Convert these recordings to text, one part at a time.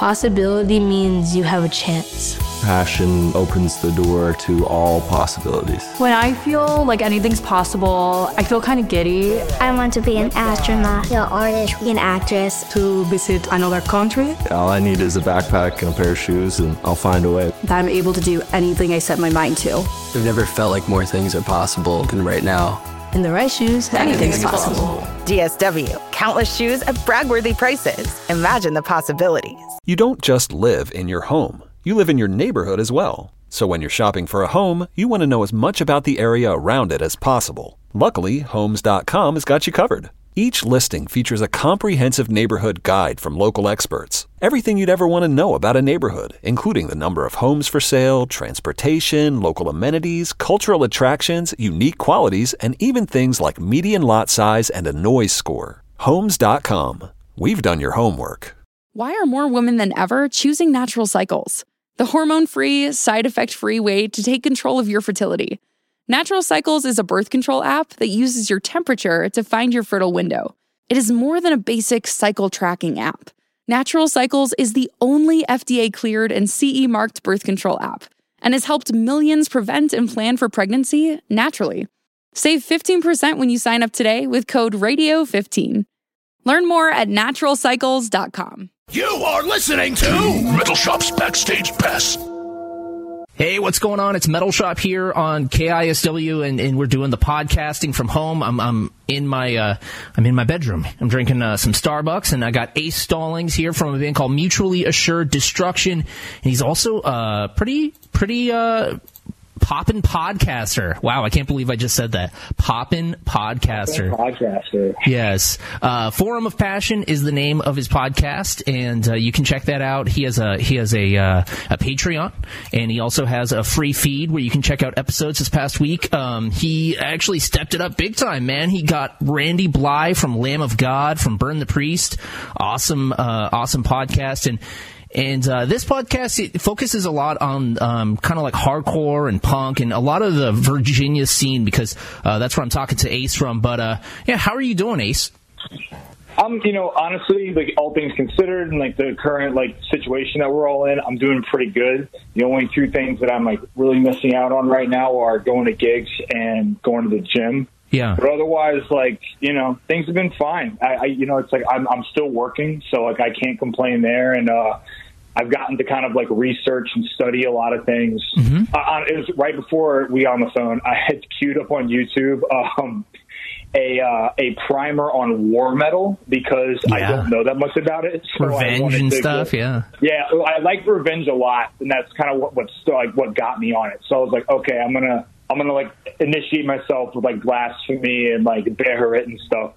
Possibility means you have a chance. Passion opens the door to all possibilities. When I feel like anything's possible, I feel kind of giddy. I want to be an astronaut, an artist, an actress. To visit another country. All I need is a backpack and a pair of shoes, and I'll find a way. That I'm able to do anything I set my mind to. I've never felt like more things are possible than right now. In the right shoes, anything's possible. DSW. Countless shoes at brag-worthy prices. Imagine the possibilities. You don't just live in your home. You live in your neighborhood as well. So when you're shopping for a home, you want to know as much about the area around it as possible. Luckily, Homes.com has got you covered. Each listing features a comprehensive neighborhood guide from local experts. Everything you'd ever want to know about a neighborhood, including the number of homes for sale, transportation, local amenities, cultural attractions, unique qualities, and even things like median lot size and a noise score. Homes.com. We've done your homework. Why are more women than ever choosing Natural Cycles? The hormone-free, side-effect-free way to take control of your fertility. Natural Cycles is a birth control app that uses your temperature to find your fertile window. It is more than a basic cycle tracking app. Natural Cycles is the only FDA-cleared and CE-marked birth control app and has helped millions prevent and plan for pregnancy naturally. Save 15% when you sign up today with code RADIO15. Learn more at naturalcycles.com. You are listening to Metal Shop's Backstage Pass. Hey, what's going on? It's Metal Shop here on KISW, and we're doing the podcasting from home. I'm in my bedroom. I'm drinking some Starbucks, and I got Ace Stallings here from a band called Mutually Assured Destruction, and he's also pretty poppin' podcaster. Wow, I can't believe I just said that. Poppin' podcaster. Yes. Forum of Passion is the name of his podcast, and you can check that out. He has a Patreon, and he also has a free feed where you can check out episodes this past week. He actually stepped it up big time, man. He got Randy Bly from Lamb of God, from Burn the Priest. Awesome podcast. And this podcast, it focuses a lot on kind of like hardcore and punk and a lot of the Virginia scene, because that's where I'm talking to Ace from. But yeah, how are you doing, Ace? Honestly, like all things considered, and like the current like situation that we're all in, I'm doing pretty good. The only two things that I'm like really missing out on right now are going to gigs and going to the gym. Yeah. But otherwise, like, things have been fine. It's like I'm still working, so like I can't complain there. And I've gotten to kind of like research and study a lot of things. Mm-hmm. It was right before we got on the phone. I had queued up on YouTube a primer on war metal, because I don't know that much about it. So Revenge and stuff, yeah. Yeah, I like Revenge a lot, and that's kind of what got me on it. So I was like, okay, I'm gonna like initiate myself with like Blasphemy and like Beharit and stuff.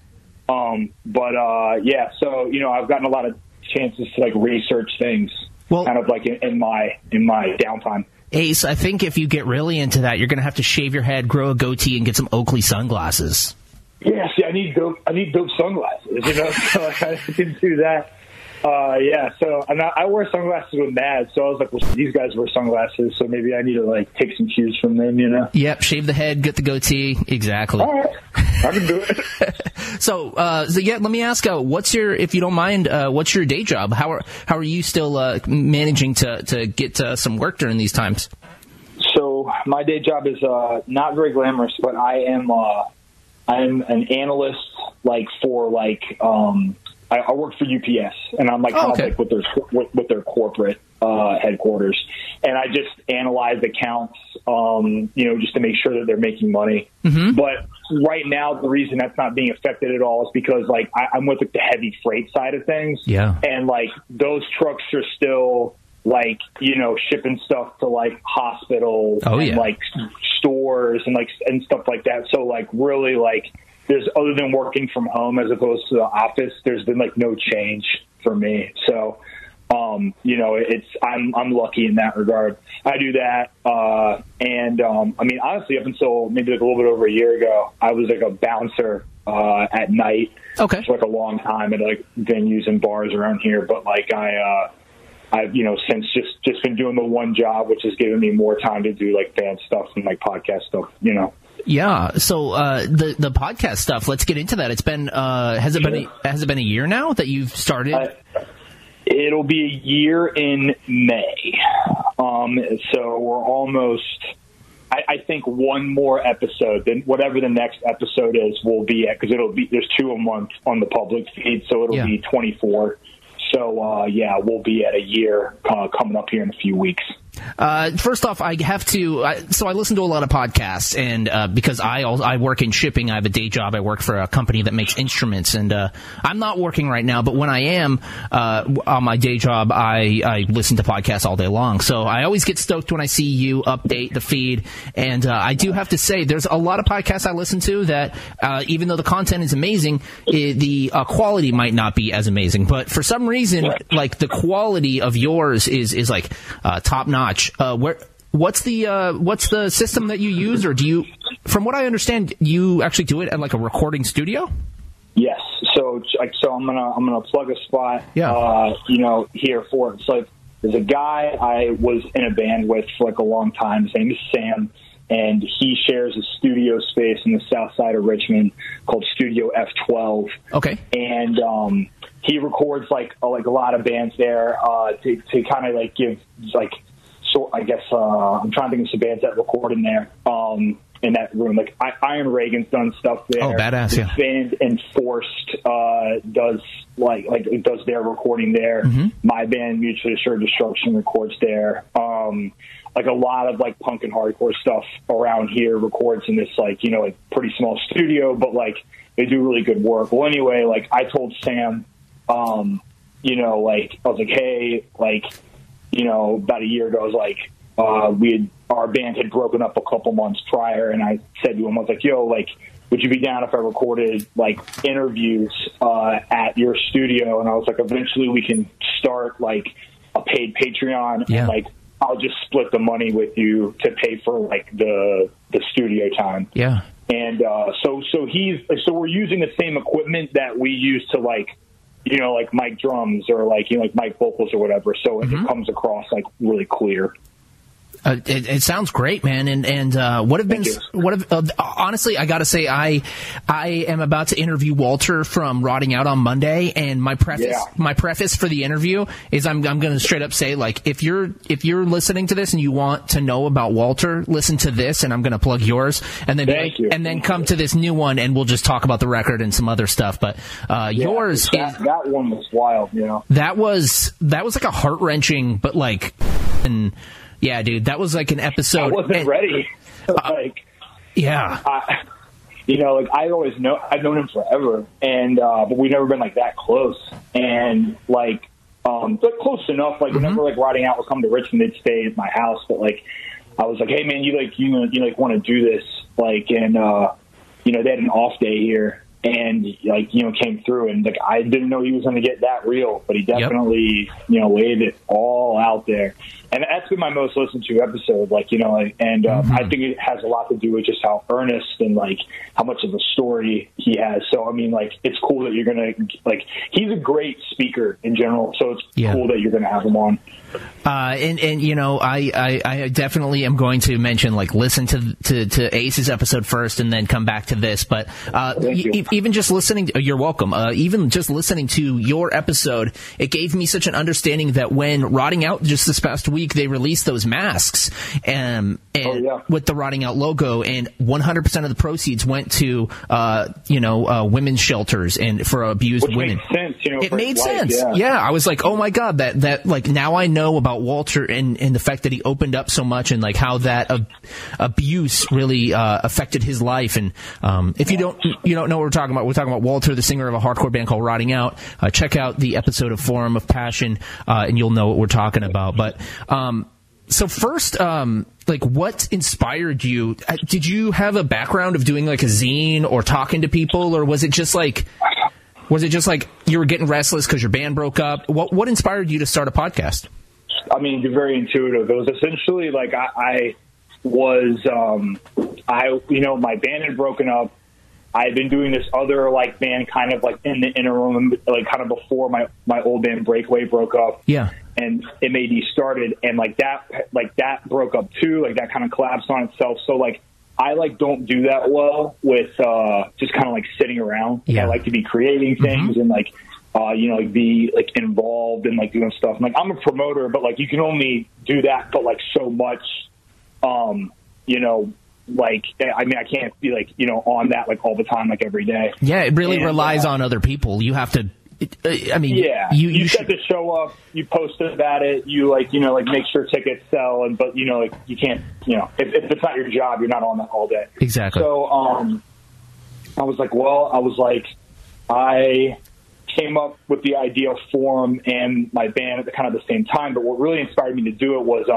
Yeah, so I've gotten a lot of chances to like research things, kind of like in my downtime. Ace, I think if you get really into that, you're going to have to shave your head, grow a goatee, and get some Oakley sunglasses. Yeah, see, I need dope sunglasses, so I can do that. So I wear sunglasses with Mad, so I was like, well, these guys wear sunglasses, so maybe I need to like take some cues from them, Yep, shave the head, get the goatee, exactly. All right, I can do it. So let me ask, if you don't mind, what's your day job? How are you still managing to get some work during these times? So my day job is not very glamorous, but I'm an analyst, like for like I work for UPS, and I'm like kind of like with their corporate headquarters, and I just analyze accounts, just to make sure that they're making money. Mm-hmm. But right now, the reason that's not being affected at all is because like I'm with like the heavy freight side of things, and like those trucks are still like shipping stuff to like hospitals, and like stores and stuff like that. So like really like. There's, other than working from home as opposed to the office, there's been like no change for me. So, I'm lucky in that regard. I do that. Honestly, up until maybe like a little bit over a year ago, I was like a bouncer, at night. Okay. For like a long time at like venues and bars around here. But like I've since just been doing the one job, which has given me more time to do like band stuff and like podcast stuff, Yeah. So the podcast stuff. Let's get into that. It's been has it been a year now that you've started? It'll be a year in May. So we're almost, I think one more episode, then whatever the next episode is will be at, because there's 2 a month on the public feed, so it'll be 24. So, we'll be at a year coming up here in a few weeks. First off, I have to. So I listen to a lot of podcasts, and because I work in shipping, I have a day job. I work for a company that makes instruments, and I'm not working right now. But when I am on my day job, I listen to podcasts all day long. So I always get stoked when I see you update the feed. And I do have to say, there's a lot of podcasts I listen to that, even though the content is amazing, the quality might not be as amazing. But for some reason, like the quality of yours is like top notch. What's the system that you use, or do you? From what I understand, you actually do it at like a recording studio. Yes. So I'm gonna plug a spot. Here for it. So there's a guy I was in a band with for like a long time. His name is Sam, and he shares a studio space in the south side of Richmond called Studio F12. Okay. And he records like a lot of bands there to kind of like give like. So I guess I'm trying to think of some bands that record in there in that room. Like Iron Reagan's done stuff there. Oh, badass! This band Enforced does does their recording there. Mm-hmm. My band Mutually Assured Destruction records there. Like a lot of like punk and hardcore stuff around here records in this like pretty small studio, but like they do really good work. Well, anyway, like I told Sam, I was like, hey, like. About a year ago, I was like, our band had broken up a couple months prior, and I said to him, I was like, yo, like, would you be down if I recorded like interviews at your studio? And I was like, eventually we can start like a paid Patreon, and like I'll just split the money with you to pay for like the studio time. Yeah. And so we're using the same equipment that we use to like mic drums or like mic vocals or whatever. So it comes across like really clear. It sounds great, man. And honestly, I gotta say, I am about to interview Walter from Rotting Out on Monday, and my preface for the interview is I'm gonna straight up say, like, if you're listening to this and you want to know about Walter, listen to this, and I'm gonna plug yours, and then come to this new one, and we'll just talk about the record and some other stuff. But yours, that one was wild, That was like a heart-wrenching, but like, and yeah, dude, that was like an episode. I wasn't ready. I always know, I've known him forever, and but we've never been like that close, and like but close enough. Like whenever like Rotting Out would come to Richmond, they'd stay at my house. But like I was like, hey man, you want to do this? Like, and they had an off day here. And came through, and like I didn't know he was going to get that real, but he definitely laid it all out there, and that's been my most listened to episode. I think it has a lot to do with just how earnest and like how much of a story he has. So I mean, like it's cool that you're gonna he's a great speaker in general, so it's cool that you're gonna have him on. I definitely am going to mention listen to Ace's episode first and then come back to this. But even just listening, you're welcome. Even just listening to your episode, it gave me such an understanding that when Rotting Out just this past week, they released those masks with the Rotting Out logo, and 100% of the proceeds went to women's shelters and for abused women. Makes sense, it made sense. Yeah, I was like, oh my god, that now I know about Walter and the fact that he opened up so much, and like how that abuse really affected his life. And if you don't know what we're talking about Walter, the singer of a hardcore band called Rotting Out. Check out the episode of Forum of Passion, and you'll know what we're talking about. But so first, what inspired you? Did you have a background of doing like a zine or talking to people, or was it just like you were getting restless because your band broke up? What inspired you to start a podcast? I mean, it's very intuitive. It was essentially like my band had broken up. I had been doing this other band kind of in the interim, kind of before my old band Breakaway broke up. Yeah. And MAD started, and that broke up too. That kind of collapsed on itself. So I don't do that well with just kind of sitting around. Yeah. I like to be creating things, and like be like involved in like doing stuff. Like I'm a promoter, but like you can only do that, but like so much, like, I mean, I can't be like, on that like all the time, like every day. Yeah. It really relies on other people. You have to, you set the show up, you post about it, you like make sure tickets sell, but like you can't, if it's not your job, you're not on that all day. Exactly. So, I came up with the idea of Forum and my band at the kind of the same time, but what really inspired me to do it was,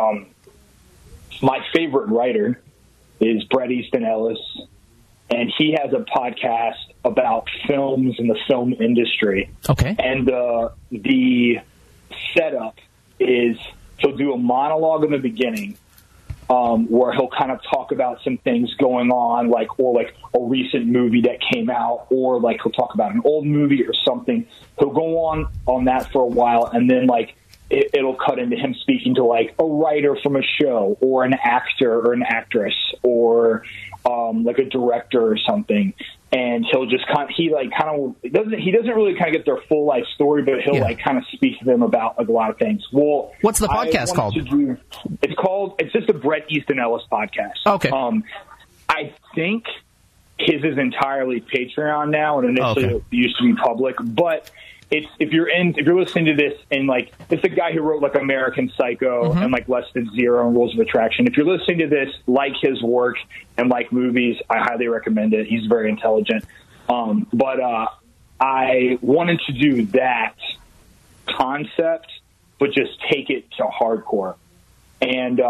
my favorite writer is Bret Easton Ellis, and he has a podcast about films and the film industry. Okay. And the setup is he'll do a monologue in the beginning, where he'll kind of talk about some things going on, or a recent movie that came out, or like he'll talk about an old movie or something. He'll go on that for a while, and then like it'll cut into him speaking to like a writer from a show, or an actor or an actress, or like a director or something. And he'll just he doesn't really kind of get their full life story, but he'll like kind of speak to them about like a lot of things. Well, what's the podcast called? It's just a Bret Easton Ellis podcast. Okay. I think his is entirely Patreon now, and initially it used to be public, but if you're listening to this, and like it's the guy who wrote like American Psycho and like Less Than Zero and Rules of Attraction. If you're listening to this, like his work and like movies, I highly recommend it. He's very intelligent. But I wanted to do that concept, but just take it to hardcore. And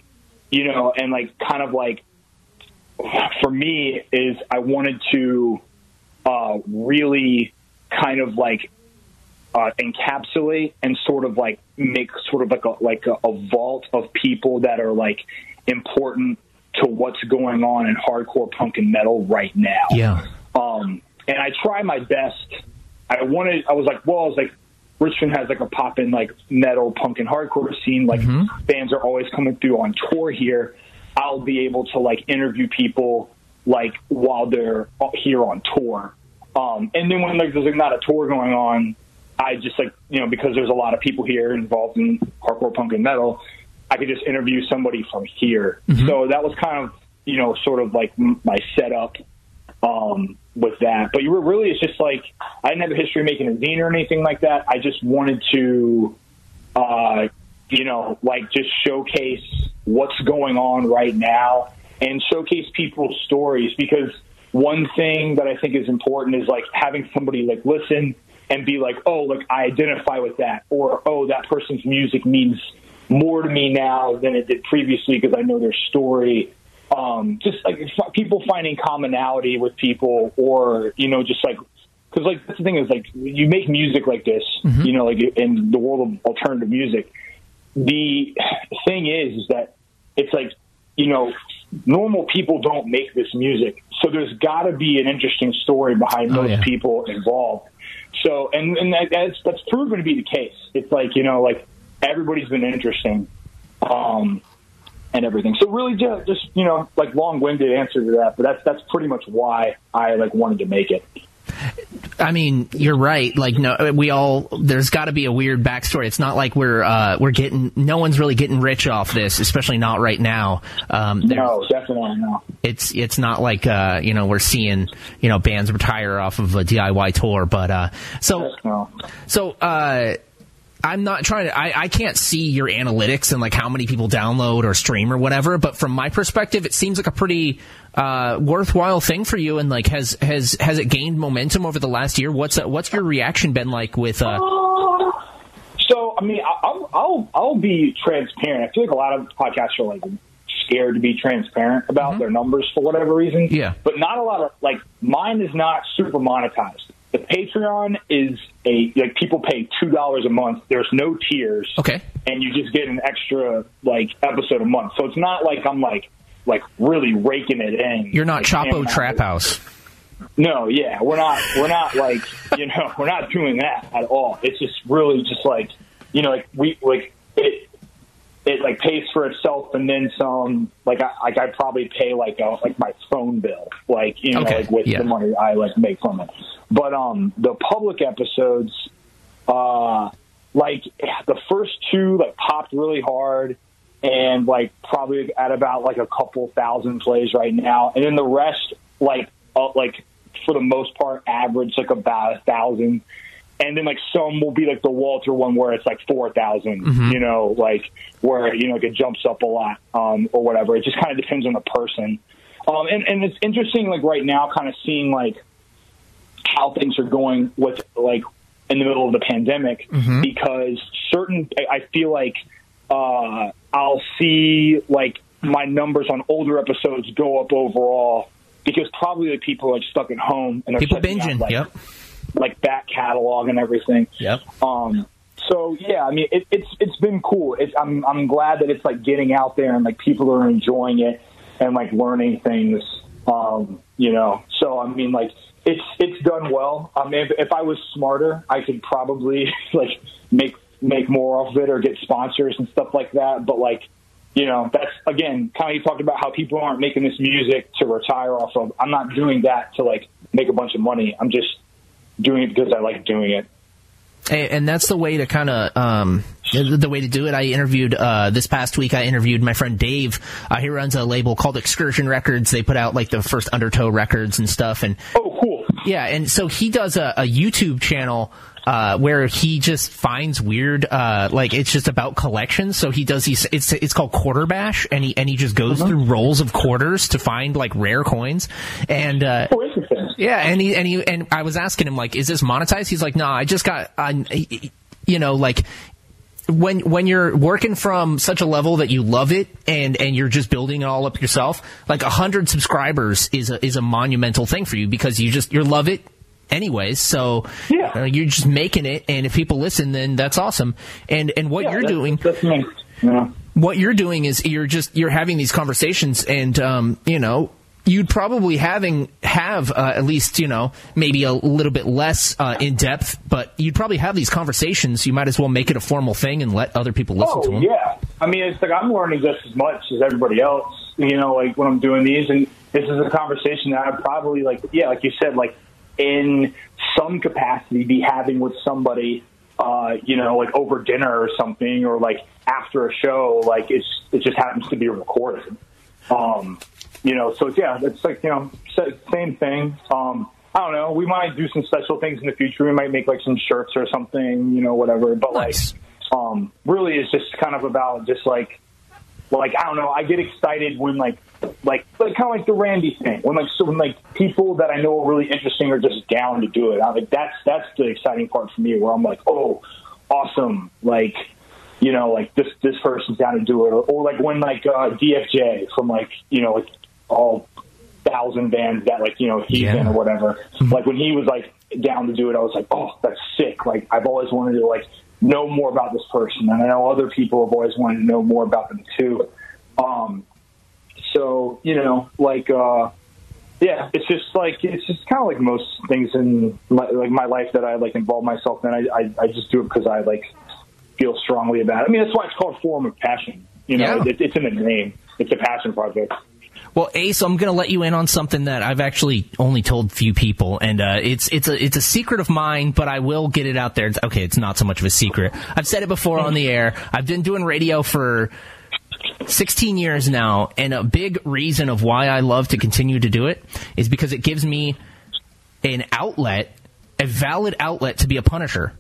and like kind of like for me is I wanted to really kind of like encapsulate and sort of like make sort of like a vault of people that are like important to what's going on in hardcore punk and metal right now. Yeah. And I try my best. I was like, Richmond has like a poppin' like metal, punk, and hardcore scene. Like bands are always coming through on tour here. I'll be able to like interview people like while they're here on tour. And then when like there's like not a tour going on, I just like, because there's a lot of people here involved in hardcore punk and metal, I could just interview somebody from here. So that was kind of, sort of like my setup with that. But it's just like, I didn't have a history of making a zine or anything like that. I just wanted to, like just showcase what's going on right now and showcase people's stories, because one thing that I think is important is like having somebody like listen and be like, oh, like I identify with that, or oh, that person's music means more to me now than it did previously because I know their story. Just like people finding commonality with people, or just like, because like that's the thing is like you make music like this, like in the world of alternative music. The thing is that it's like normal people don't make this music, so there's got to be an interesting story behind most people involved. So, and that's proven to be the case. It's like, like everybody's been interesting, and everything. So really just, like long-winded answer to that, but that's pretty much why I like wanted to make it. I mean, you're right. Like, there's got to be a weird backstory. It's not like no one's really getting rich off this, especially not right now. No, definitely not. It's not like, we're seeing, bands retire off of a DIY tour, but, I'm not trying to, I can't see your analytics and like how many people download or stream or whatever, but from my perspective, it seems like a pretty, worthwhile thing for you. And like, has it gained momentum over the last year? What's your reaction been like with, So, I mean, I'll be transparent. I feel like a lot of podcasts are like scared to be transparent about their numbers for whatever reason. Yeah. But not a lot of, like, mine is not super monetized. The Patreon is people pay $2 a month. There's no tiers. Okay. And you just get an extra, like, episode a month. So it's not like I'm, like really raking it in. You're not Chapo Trap House. No, yeah. We're not like, we're not doing that at all. It's just really just like, it like pays for itself and then some. Like I probably pay like my phone bill, like with the money I like make from it. But the public episodes, like the first two like popped really hard and like probably at about like a couple thousand plays right now. And then the rest, like for the most part, average like about 1,000. And then like some will be like the Walter one where it's like 4,000, you know, like where, you know, like it jumps up a lot, or whatever. It just kind of depends on the person. And it's interesting, like right now, kind of seeing like how things are going with like in the middle of the pandemic, because I feel like I'll see like my numbers on older episodes go up overall because probably like people are like stuck at home and they're people binging, out, like back catalog and everything. So yeah, I mean it's been cool. I'm glad that it's like getting out there and like people are enjoying it and like learning things. You know, so I mean like it's done well. I mean if I was smarter, I could probably like make more of it or get sponsors and stuff like that. But like, you know, that's again kind of you talked about how people aren't making this music to retire off of. I'm not doing that to like make a bunch of money. I'm just doing it because I like doing it. And that's the way to kind of the way to do it. I interviewed this past week. I interviewed my friend Dave. He runs a label called Excursion Records. They put out like the first Undertow records and stuff. And oh, cool. Yeah, and so he does a YouTube channel where he just finds weird, like it's just about collections. So he does these. It's called Quarter Bash, and he just goes through rolls of quarters to find like rare coins. And yeah, and I was asking him like, is this monetized? He's like, no, I just got, you know, like. When you're working from such a level that you love it and you're just building it all up yourself, like 100 subscribers is a monumental thing for you because you love it anyways. So you're just making it, and if people listen, then that's awesome. And what you're doing, what you're doing is you're having these conversations, and you know. You'd probably have at least, you know, maybe a little bit less in depth, but you'd probably have these conversations. You might as well make it a formal thing and let other people listen to them. Yeah. I mean, it's like I'm learning just as much as everybody else, you know, like when I'm doing these. And this is a conversation that I'd probably like you said, like in some capacity be having with somebody, you know, like over dinner or something, or like after a show, like it just happens to be recorded. You know, so it's like, you know, same thing. I don't know. We might do some special things in the future. We might make like some shirts or something, you know, whatever. But nice. Really, it's just kind of about just like I don't know. I get excited when like kind of like the Randy thing. When people that I know are really interesting are just down to do it. I'm like that's the exciting part for me. Where I'm like, oh, awesome, like. You know, like this person's down to do it, or like when like DFJ from like, you know, like all 1,000 bands that like, you know, he's in or whatever. Like when he was like down to do it, I was like, oh, that's sick. Like I've always wanted to like know more about this person, and I know other people have always wanted to know more about them too. So you know, like it's just kind of like most things in my life that I like involve myself in. I just do it because I like. Feel strongly about it. I mean, that's why it's called Forum of Passion. You know, it's in the name. It's a passion project. Well, Ace, I'm going to let you in on something that I've actually only told few people, and it's a secret of mine, but I will get it out there. It's not so much of a secret. I've said it before on the air. I've been doing radio for 16 years now, and a big reason of why I love to continue to do it is because it gives me an outlet, a valid outlet to be a Punisher.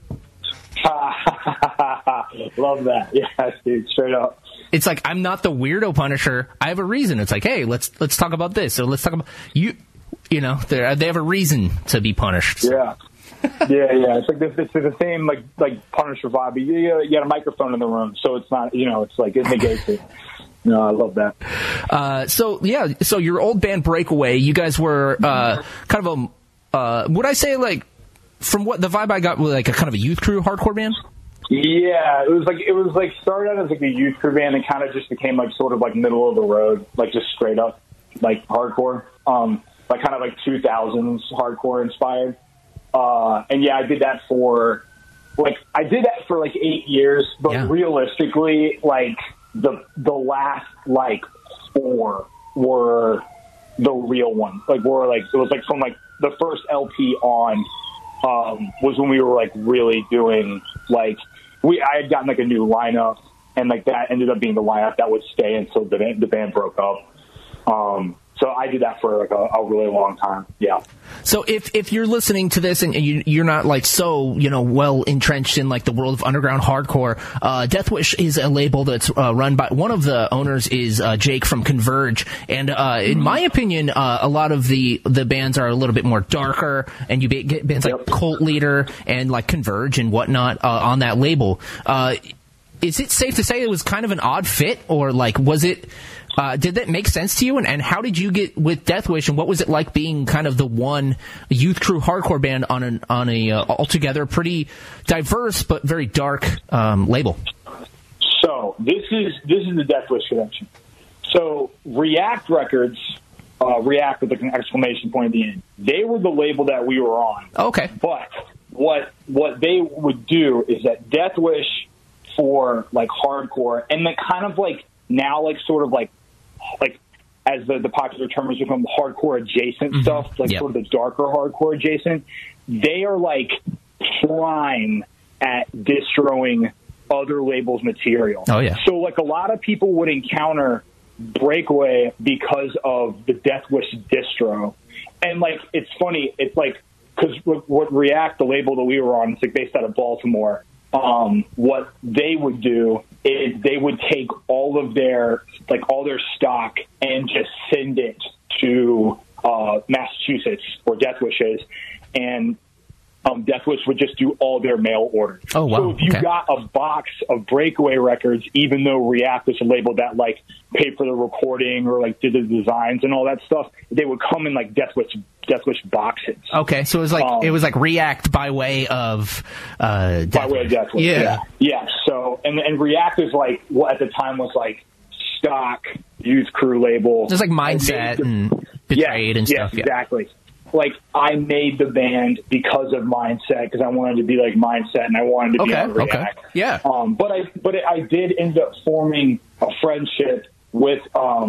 Love that. Yeah, dude, straight up. It's like I'm not the weirdo Punisher. I have a reason. It's like, hey, let's talk about this. So let's talk about you. You know, they have a reason to be punished. So. Yeah. It's like it's the same like Punisher vibe. You got a microphone in the room, so it's not. You know, it's like it negates it. No, I love that. So your old band Breakaway, you guys were kind of a would I say like. From what the vibe I got, was like a kind of a youth crew hardcore band. Yeah, it was like started out as like a youth crew band and kind of just became like sort of like middle of the road, like just straight up like hardcore, like kind of like 2000s hardcore inspired. And yeah, I did that for like 8 years, but realistically, like the last like 4 were the real one. Like it was like from like the first LP on. was when we were like really doing like I had gotten like a new lineup, and like that ended up being the lineup that would stay until the band broke up. So I did that for like a really long time. Yeah. So if you're listening to this and you're not like so well entrenched in like the world of underground hardcore, Death Wish is a label that's run by one of the owners is Jake from Converge, and in my opinion, a lot of the bands are a little bit more darker, and you get bands like Cult Leader and like Converge and whatnot on that label. Is it safe to say it was kind of an odd fit, or like was it? Did that make sense to you? And how did you get with Death Wish? And what was it like being kind of the one youth crew hardcore band on a altogether pretty diverse but very dark label? So this is the Death Wish connection. So React Records, React with an exclamation point at the end. They were the label that we were on. Okay. But what they would do is that Death Wish for like hardcore, and then kind of like now like sort of like as the popular term has become, hardcore adjacent stuff, like sort of the darker hardcore adjacent, they are like prime at distroing other labels' material. Oh yeah. So like a lot of people would encounter Breakaway because of the Death Wish distro, and like it's funny, it's like because what React, the label that we were on, it's like based out of Baltimore. What they would do is they would take all their stock and just send it to Massachusetts, where Death Wish is, and Death Wish would just do all their mail orders. Oh, wow. So if you got a box of Breakaway records, even though React was a label that like paid for the recording or like did the designs and all that stuff, they would come in like Death Wish boxes. Okay, so it was like React by way of Death Wish. Yeah. So and React is like what at the time was like stock youth crew label. Just like Mindset and Betrayed and stuff. Yeah, exactly. Like I made the band because of Mindset, because I wanted to be like Mindset and I wanted to be on React. Okay. Yeah. But I did end up forming a friendship with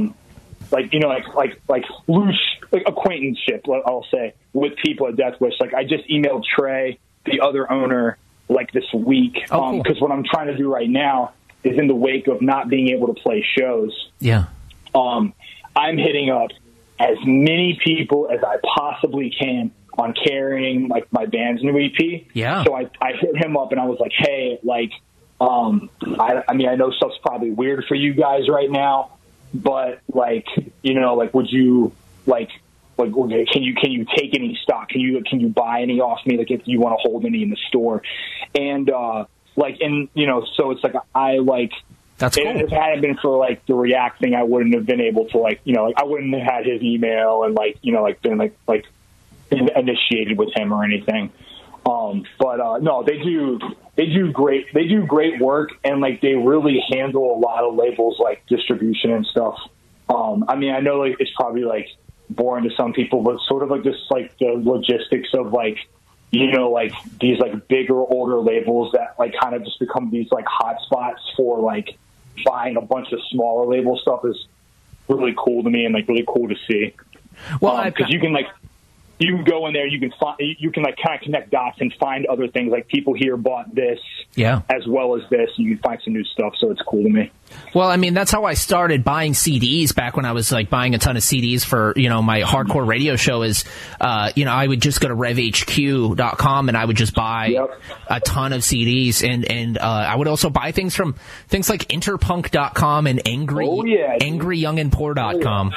like loose like acquaintanceship, I'll say, with people at Death Wish. Like I just emailed Trey, the other owner, like this week, because what I'm trying to do right now is in the wake of not being able to play shows. Yeah. I'm hitting up as many people as I possibly can on carrying like my band's new EP. Yeah. So I hit him up and I was like, hey, like, I mean, I know stuff's probably weird for you guys right now, but like, like, would you like, can you take any stock? Can you buy any off me? Like if you want to hold any in the store, and so it's like, that's cool. If it hadn't been for like the React thing, I wouldn't have been able to I wouldn't have had his email and been initiated with him or anything. No, they do great work, and like they really handle a lot of labels like distribution and stuff. I mean, I know like it's probably like boring to some people, but sort of like just like the logistics of like like these like bigger older labels that like kind of just become these like hot spots for like buying a bunch of smaller label stuff is really cool to me and like really cool to see. Well, because you can go in there, you can like kind of connect dots and find other things, like people here bought this as well as this, and you can find some new stuff, so it's cool to me. Well, I mean, that's how I started buying CDs back when I was like buying a ton of CDs for, my hardcore radio show is, I would just go to revhq.com and I would just buy a ton of CDs, and I would also buy things from things like interpunk.com and angryyoungandpoor.com.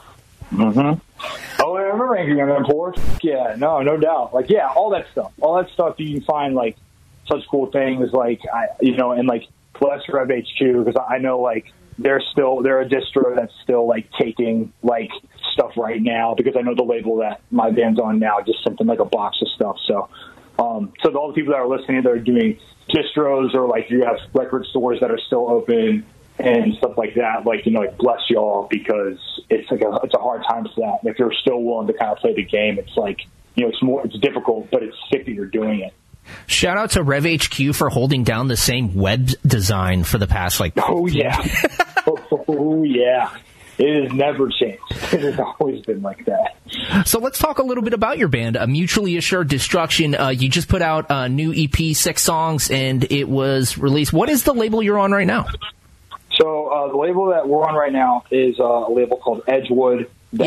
Oh, I remember Angry Young and Poor. Yeah, no doubt. Like, yeah, all that stuff you can find like such cool things. Like, and like bless Rev HQ, because I know like they're a distro that's still like taking like stuff right now, because I know the label that my band's on now just sent them like a box of stuff. So, so to all the people that are listening, that are doing distros, or like you have record stores that are still open and stuff like that, like, like bless y'all, because it's like it's a hard time for that. If you're still willing to kind of play the game, it's like, it's difficult, but it's sick that you're doing it. Shout out to Rev HQ for holding down the same web design for the past like. Oh yeah. Oh yeah. It has never changed. It has always been like that. So let's talk a little bit about your band, Mutually Assured Destruction. You just put out a new EP, 6 songs, and it was released. What is the label you're on right now? So the label that we're on right now is a label called Edgewood.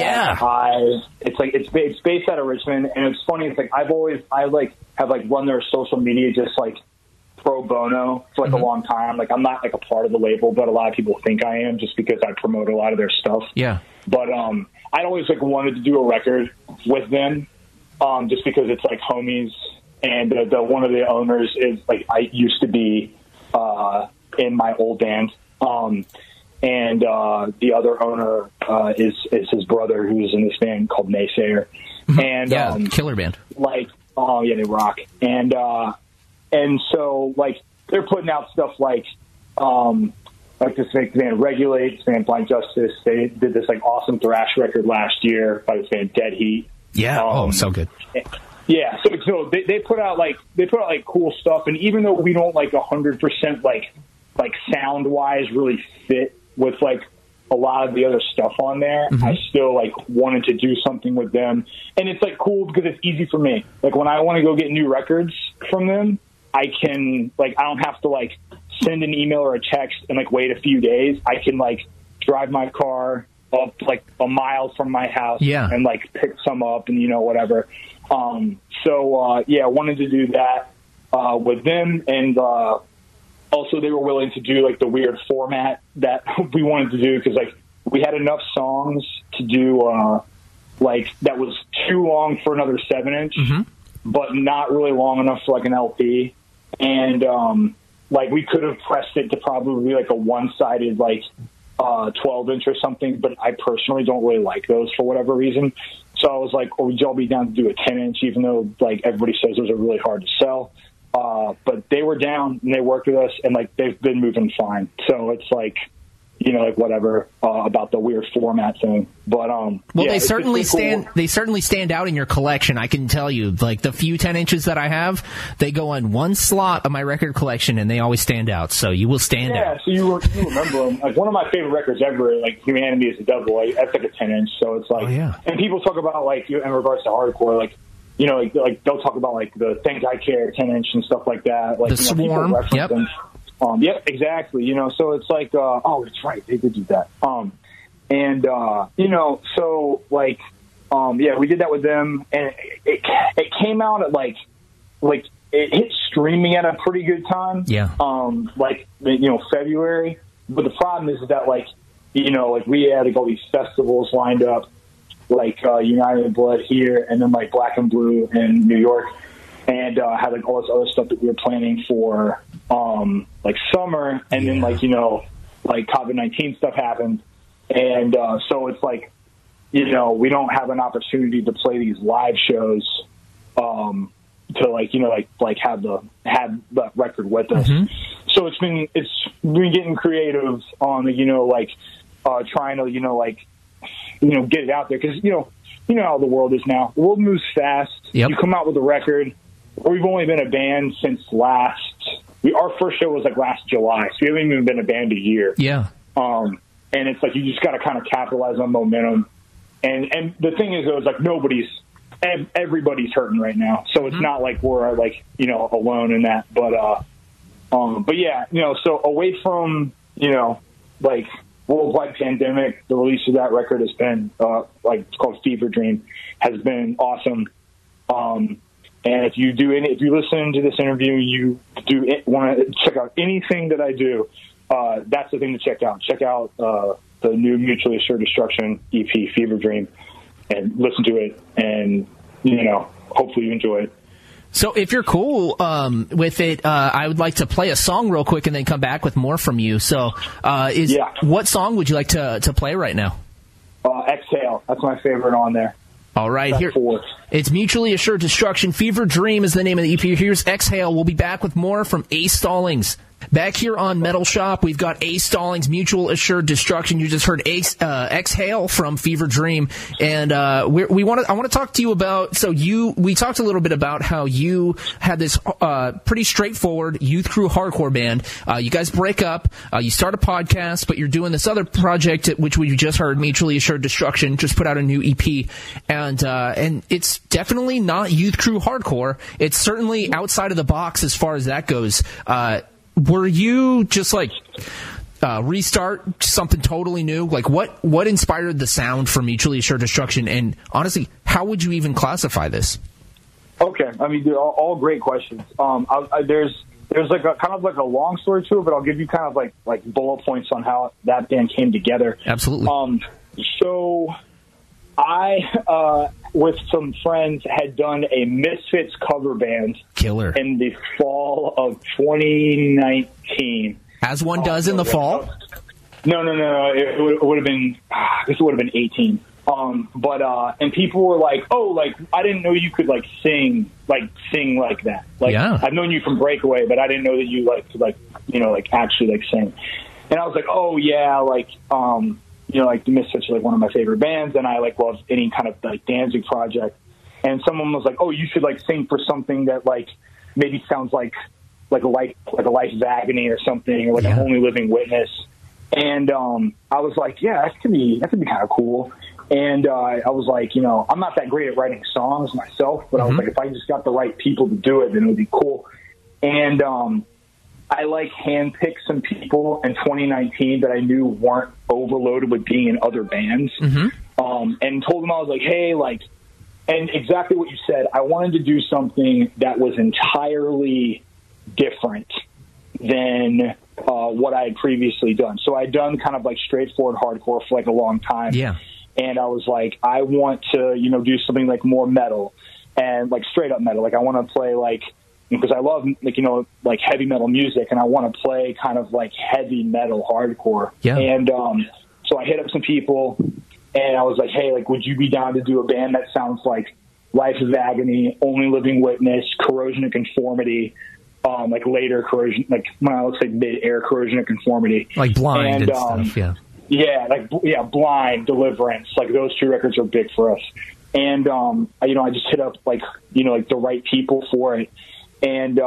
It's based out of Richmond, and it's funny. It's like I have run their social media just like pro bono for a long time. Like I'm not like a part of the label, but a lot of people think I am just because I promote a lot of their stuff. Yeah. But I always wanted to do a record with them, just because it's like homies, and the one of the owners is like I used to be in my old band. And the other owner is his brother, who's in this band called Naysayer. And killer band. They rock. And so they're putting out stuff like this band Regulate, this band Blind Justice. They did this awesome thrash record last year by this band Dead Heat. Yeah, so good. Yeah, so they put out cool stuff, and even though we don't 100% sound wise really fit with a lot of the other stuff on there, I still wanted to do something with them. And it's cool because it's easy for me. When I want to go get new records from them, I can I don't have to send an email or a text and wait a few days. I can drive my car up a mile from my house and pick some up and whatever. I wanted to do that with them, and also they were willing to do the weird format that we wanted to do because we had enough songs to do that was too long for another 7-inch, but not really long enough for an LP. And we could have pressed it to probably a one-sided 12-inch or something, but I personally don't really like those for whatever reason. So I was would y'all be down to do a 10-inch, even though everybody says those are really hard to sell? But they were down and they worked with us, and they've been moving fine. So it's whatever about the weird format thing. But they certainly stand. They certainly stand out in your collection. I can tell you, the few 10 inches that I have, they go on one slot of my record collection, and they always stand out. So you will stand out. Yeah, so you remember them. One of my favorite records ever, Humanity is a Devil. That's a 10-inch. So it's and people talk about in regards to hardcore, they'll talk about the Think I Care 10-inch and stuff like that. The Swarm. Yep. Yep, exactly. So it's that's right, they did do that. We did that with them, and it came out at it hit streaming at a pretty good time. Yeah. February. But the problem is that we had all these festivals lined up, United in Blood here, and then Black and Blue in New York, and had all this other stuff that we were planning for summer, and then COVID-19 stuff happened, and so it's we don't have an opportunity to play these live shows to have that record with us. So it's been getting creative on trying to get it out there, because you know how the world is now. The world moves fast. Yep. You come out with a record. We've only been a band since our first show was last July, so we haven't even been a band a year. Yeah. And it's you just got to kind of capitalize on momentum. And the thing is, though, is everybody's hurting right now, so it's not we're alone in that. But yeah, so away from worldwide pandemic, the release of that record has been it's called Fever Dream, has been awesome. And if you listen to this interview, you want to check out anything that I do, that's the thing to check out. Check out the new Mutually Assured Destruction EP, Fever Dream, and listen to it, and hopefully you enjoy it. So if you're cool with it, I would like to play a song real quick and then come back with more from you. So what song would you like to play right now? Exhale. That's my favorite on there. All right, here it's Mutually Assured Destruction. Fever Dream is the name of the EP. Here's Exhale. We'll be back with more from Ace Stallings Back here on Metal Shop, we've got Ace Stallings, Mutual Assured Destruction. You just heard Exhale from Fever Dream, and I want to talk to you about. So we talked a little bit about how you had this pretty straightforward youth crew hardcore band. You guys break up, you start a podcast, but you're doing this other project, which we just heard, Mutually Assured Destruction, just put out a new EP, and it's definitely not youth crew hardcore. It's certainly outside of the box as far as that goes. Were you just like restart something totally new? Like what inspired the sound for Mutually Assured Destruction? And honestly, how would you even classify this? Okay, I mean, they're all great questions. There's like a kind of like a long story to it, but I'll give you kind of like bullet points on how that band came together. Absolutely. So I with some friends had done a Misfits cover band killer in the fall of 2019. As one does in the fall? No. It would have been, this would have been 18. And people were like, oh, like, I didn't know you could sing like that. Like, yeah. I've known you from Breakaway, but I didn't know that you actually sing. And I was like, oh yeah, the Misfits are one of my favorite bands, and I love any kind of Danzig project. And someone was like, "Oh, you should sing for something that maybe sounds like a life of agony or something, or an Only Living Witness." And I was like, "Yeah, that could be kind of cool." And I was like, I'm not that great at writing songs myself, but I was like, if I just got the right people to do it, then it would be cool. And I handpicked some people in 2019 that I knew weren't overloaded with being in other bands, and told them I was like, hey, and exactly what you said, I wanted to do something that was entirely different than what I had previously done. So I'd done kind of straightforward hardcore for a long time. Yeah. And I was like, I want to, do something more metal and straight up metal. I want to play because I love heavy metal music, and I want to play kind of heavy metal hardcore. Yeah. And so I hit up some people, and I was like, hey, would you be down to do a band that sounds like Life of Agony, Only Living Witness, Corrosion of Conformity, later Corrosion, when I would say mid-air Corrosion of Conformity, Blind and stuff. Yeah, Blind, Deliverance, those two records are big for us. And I just hit up the right people for it. And,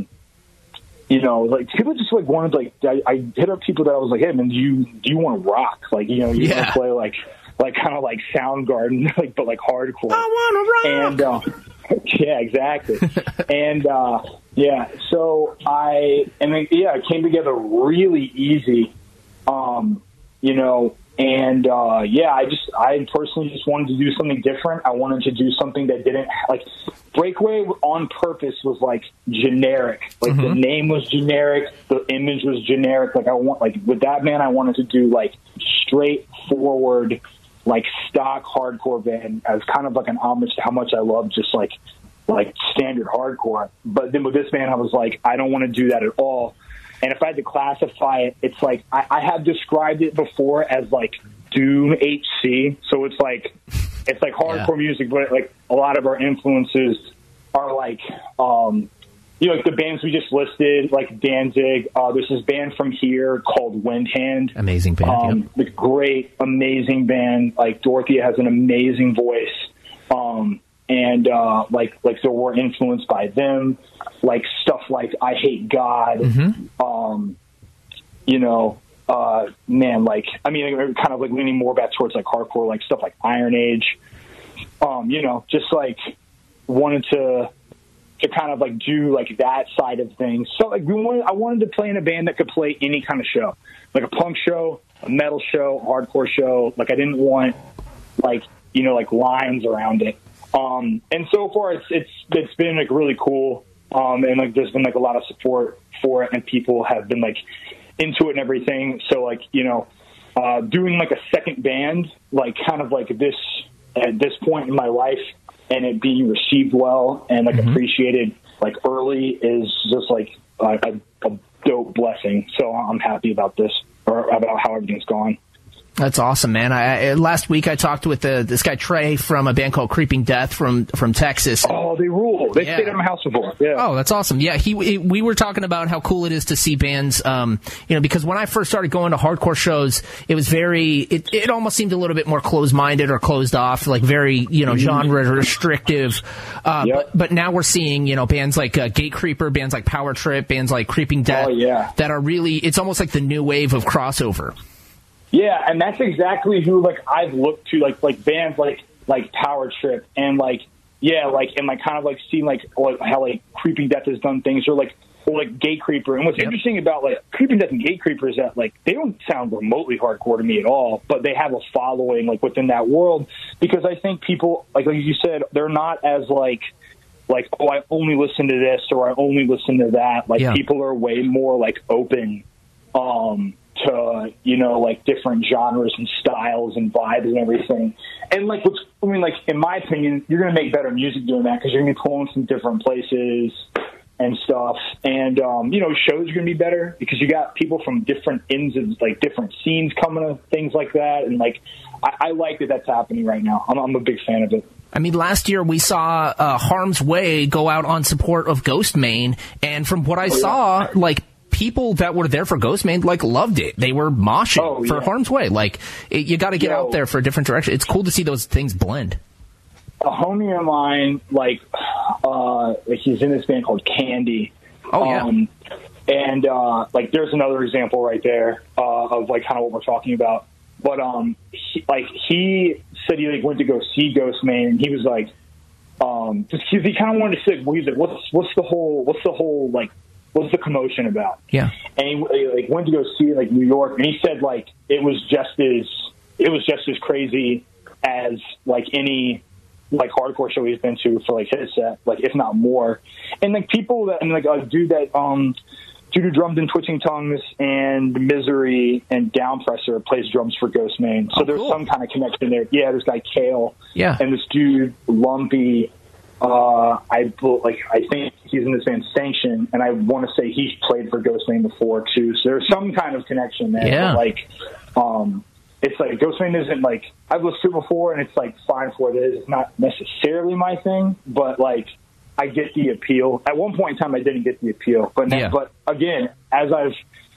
people just wanted, I hit up people that I was like, hey man, do you want to rock? Want to play kind of Soundgarden, but hardcore. I want to rock. And, yeah, exactly. And, so it came together really easy, I personally just wanted to do something different. I wanted to do something that didn't Breakaway on purpose was generic. The name was generic, the image was generic. With that band, I wanted to do straightforward, stock hardcore band as kind of an homage to how much I love just standard hardcore. But then with this band, I was like, I don't want to do that at all. And if I had to classify it, it's I have described it before as Doom HC. So it's hardcore music, but a lot of our influences are the bands we just listed, Danzig. There's this band from here called Windhand. Amazing band. The great, amazing band. Dorothea has an amazing voice. So we're influenced by them, stuff I Hate God, kind of leaning more back towards hardcore, stuff Iron Age, just wanted to kind of do that side of things. So I wanted to play in a band that could play any kind of show, a punk show, a metal show, a hardcore show. I didn't want lines around it. And so far it's been really cool. And there's been a lot of support for it, and people have been into it and everything. So doing a second band, kind of this at this point in my life, and it being received well and appreciated early is just a dope blessing. So I'm happy about this, or about how everything's gone. That's awesome, man. Last week I talked with this guy Trey from a band called Creeping Death from Texas. Oh, they rule. They stayed in my house before. Yeah. Oh, that's awesome. Yeah, we were talking about how cool it is to see bands, because when I first started going to hardcore shows, it was it almost seemed a little bit more closed-minded or closed off, like very, genre restrictive. But now we're seeing, bands like Gatecreeper, bands like Power Trip, bands like Creeping Death that are really, it's almost like the new wave of crossover. Yeah, and that's exactly who I've looked to, like bands like Power Trip and and kind of seeing how Creeping Death has done things, or Gatecreeper. And what's interesting about Creeping Death and Gatecreeper is that they don't sound remotely hardcore to me at all, but they have a following within that world, because I think people like you said, they're not as oh, I only listen to this or I only listen to that. People are way more open to different genres and styles and vibes and everything. And in my opinion, you're going to make better music doing that, because you're going to be pulling from different places and stuff. And shows are going to be better because you got people from different ends of different scenes coming to things like that. And I like that that's happening right now. I'm a big fan of it. I mean, last year we saw Harm's Way go out on support of Ghostemane, and from what I saw, people that were there for Ghostemane loved it. They were moshing for Harm's Way. You got to get out there for a different direction. It's cool to see those things blend. A homie of mine, he's in this band called Candy. Oh yeah. And there's another example right there of kind of what we're talking about. But he said he went to go see Ghostemane, and he was just because he kind of wanted to see music. What's the commotion about? Yeah. And he went to go see it New York, and he said it was just as crazy as any hardcore show he's been to for his set, if not more. And people that a dude that who drummed in Twitching Tongues and Misery and Downpressor plays drums for Ghostemane. So there's some kind of connection there. Yeah, this guy Kale. Yeah. And this dude Lumpy. I think he's in this band Sanction, and I want to say he's played for Ghostemane before too. So there's some kind of connection there. Yeah. But it's Ghostemane isn't I've listened to it before, and it's fine for what it is. It's not necessarily my thing, but I get the appeal. At one point in time, I didn't get the appeal, but but again, as I've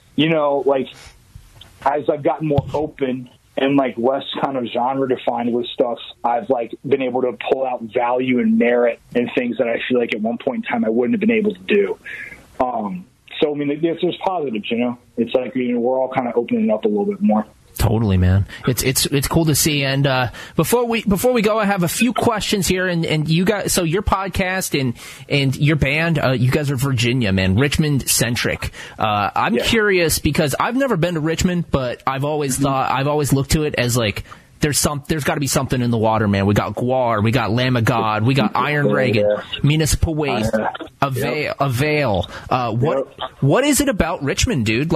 as I've gotten more open and less kind of genre defined with stuff, I've been able to pull out value and merit in things that I feel at one point in time I wouldn't have been able to do. So I mean, there's positives, It's we're all kind of opening up a little bit more. Totally, man. It's cool to see. And before we go, I have a few questions here. And you guys, so your podcast and your band, you guys are Virginia, man, Richmond centric. I'm curious because I've never been to Richmond, but I've always looked to it as there's got to be something in the water, man. We got Guar, we got Lamb of God, we got Iron Reagan, Municipal Waste, Avail. What is it about Richmond, dude?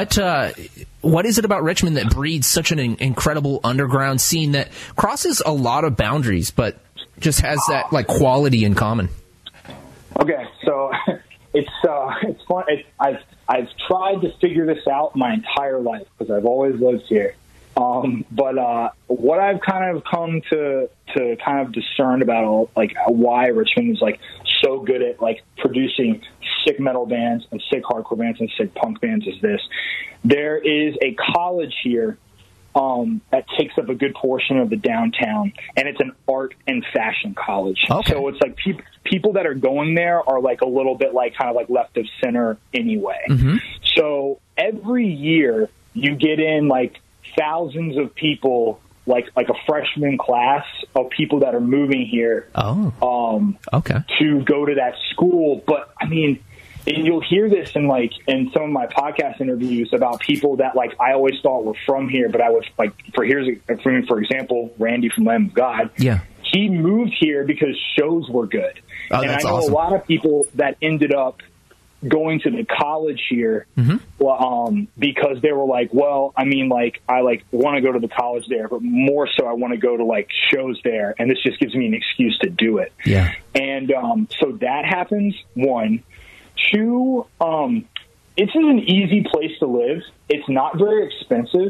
What is it about Richmond that breeds such an incredible underground scene that crosses a lot of boundaries, but just has that quality in common? Okay, so it's fun. I've tried to figure this out my entire life because I've always lived here. But what I've kind of come to kind of discern about why Richmond is so good at producing sick metal bands and sick hardcore bands and sick punk bands is this. There is a college here that takes up a good portion of the downtown, and it's an art and fashion college. Okay. So it's people that are going there are a little bit kind of left of center anyway. Mm-hmm. So every year you get in thousands of people, like a freshman class of people that are moving here. Okay. To go to that school. But I mean, and you'll hear this in some of my podcast interviews about people that I always thought were from here, but I was for example, Randy from Lamb of God. Yeah. He moved here because shows were good. Oh, and I that's know awesome. A lot of people that ended up going to the college here, because they were I want to go to the college there, but more so I want to go to shows there, and this just gives me an excuse to do it. Yeah. And so that happens. 1, 2, it's an easy place to live. It's not very expensive.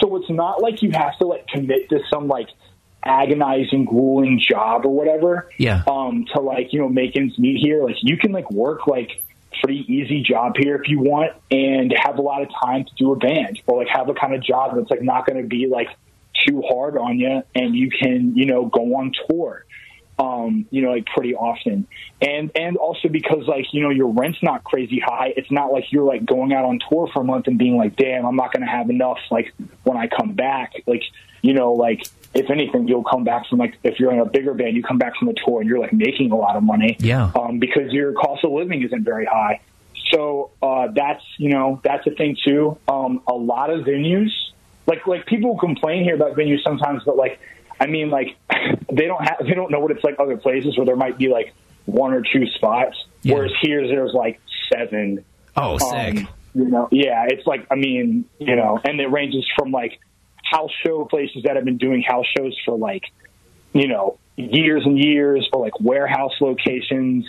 so it's not like you have to like commit to some like agonizing, grueling job or whatever. Yeah. To like, you know, make ends meet here. Like you can like work like pretty easy job here if you want and have a lot of time to do a band, or like have a kind of job that's like not going to be like too hard on you, and you can, you know, go on tour, you know, like pretty often. And also because like, you know, your rent's not crazy high. It's not like you're like going out on tour for a month and being like, damn, I'm not going to have enough like when I come back. Like, you know, like if anything, you'll come back from like, if you're in a bigger band, you come back from a tour and you're like making a lot of money. Yeah. Because your cost of living isn't very high. So that's, you know, that's a thing too. A lot of venues, like people complain here about venues sometimes, but like, I mean, like they don't know what it's like other places where there might be like 1 or 2 spots, whereas here there's like 7. Oh, sick. You know, yeah, it's like, I mean, you know, and it ranges from like house show places that have been doing house shows for like, you know, years and years, or like warehouse locations,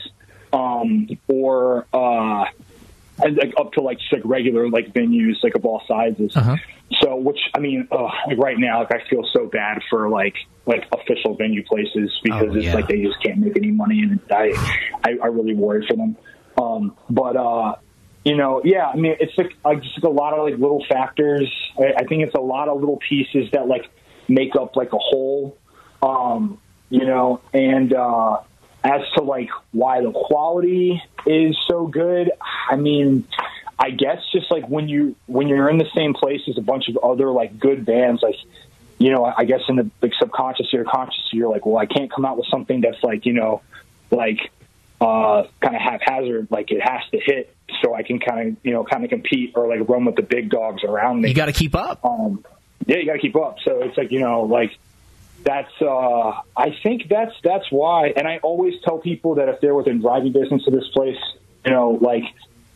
or like up to like just like regular like venues like of all sizes. So, which I mean, like right now, like I feel so bad for like official venue places because it's like they just can't make any money, and I really worry for them. But you know, yeah, I mean, it's like just like a lot of like little factors. I think it's a lot of little pieces that like make up like a whole. You know, and as to like why the quality is so good, I mean, I guess just like when you're in the same place as a bunch of other like good bands, like, you know, I guess in the like subconscious or conscious, you're like, well, I can't come out with something that's like, you know, like kind of haphazard, like it has to hit so I can kind of compete or like run with the big dogs around me. You got to keep up. Yeah, you got to keep up. So it's like, you know, like that's I think that's why. And I always tell people that if they're within driving distance of this place, you know, like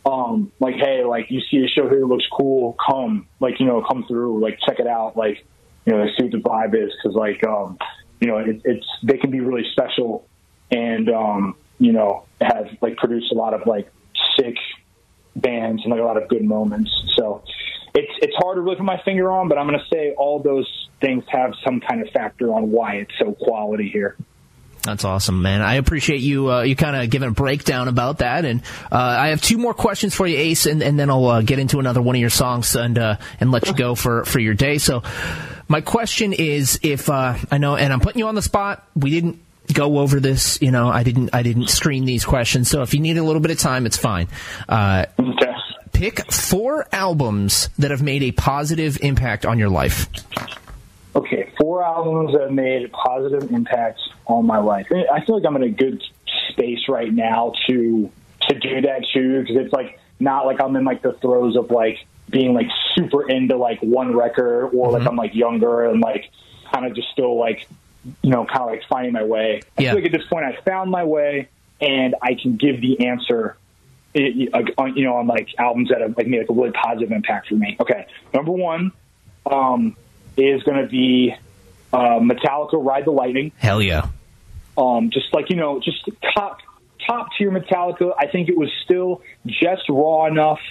hey, like you see a show here that looks cool, come, like, you know, come through, like check it out, like, you know, see what the vibe is, because like you know, it's they can be really special, and you know, have like produced a lot of like sick bands and like a lot of good moments. So it's hard to really put my finger on, but I'm going to say all those things have some kind of factor on why it's so quality here. That's awesome, man. I appreciate you you kind of giving a breakdown about that. And I have 2 more questions for you, Ace, and then I'll get into another one of your songs and let you go for your day. So my question is, if I know, and I'm putting you on the spot, we didn't go over this, you know, I didn't screen these questions, so if you need a little bit of time, it's fine. Okay. Pick 4 albums that have made a positive impact on your life. Okay, 4 albums that have made a positive impact on my life. I feel like I'm in a good space right now to do that too, because it's like not like I'm in like the throes of like being like super into like one record, or like I'm like younger and like kind of just still like, you know, kind of like finding my way. I feel like at this point I found my way, and I can give the answer, you know, on like albums that have like made like a really positive impact for me. Okay, number 1 is going to be Metallica, Ride the Lightning. Hell yeah. Just like, you know, just top tier Metallica. I think it was still just raw enough,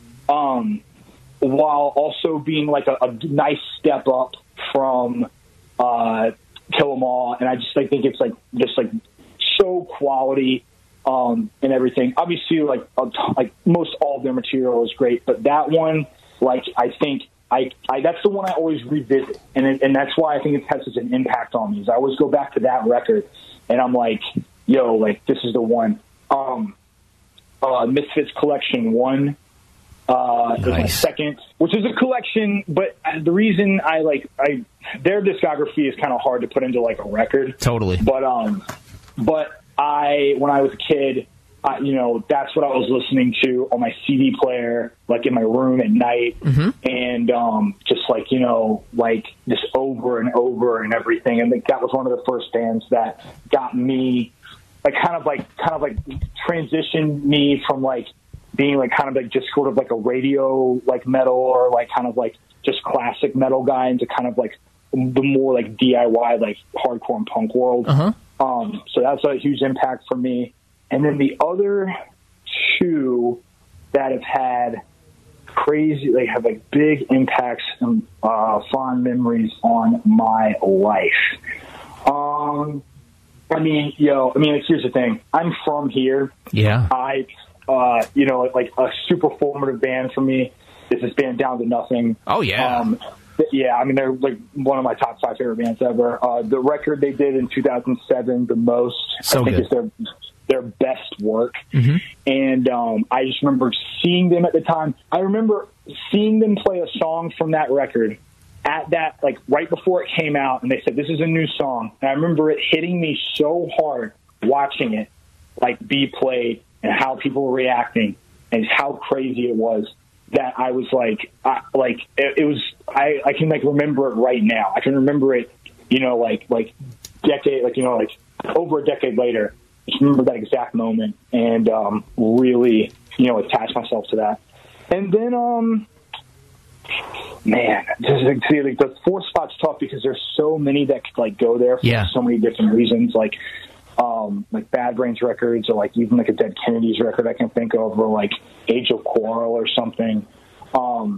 while also being like a nice step up from Kill 'Em All. And I just like think it's like just like so quality and everything. Obviously, like most all of their material is great, but that one, like I think that's the one I always revisit, and that's why I think it has such an impact on me. Is I always go back to that record, and I'm like, yo, like this is the one. Misfits Collection 1 is my second, which is a collection, but the reason their discography is kind of hard to put into like a record. Totally. But when I was a kid, you know, that's what I was listening to on my CD player, like in my room at night, and just like, you know, like just over and over and everything. And that was one of the first bands that got me, like kind of like transitioned me from like being like kind of like just sort of like a radio like metal or like kind of like just classic metal guy into kind of like the more like DIY like hardcore and punk world. So that's a huge impact for me. And then the other 2 that have had crazy, like have like big impacts and fond memories on my life. Here's the thing. I'm from here. Yeah. Like a super formative band for me is this band Down to Nothing. Oh, yeah. They're like one of my top 5 favorite bands ever. The record they did in 2007, The Most, I think is their best work. Mm-hmm. And I just remember seeing them at the time. I remember seeing them play a song from that record at that, like right before it came out, and they said, this is a new song. And I remember it hitting me so hard watching it, like, be played and how people were reacting and how crazy it was that I was like, I can like remember it right now. I can remember it, over a decade later. Just remember that exact moment and really, attach myself to that. And then, the 4th spot's tough because there's so many that could like go there for so many different reasons. Like Bad Brains records, or like even like a Dead Kennedys record I can think of, or like Age of Quarrel or something. I'm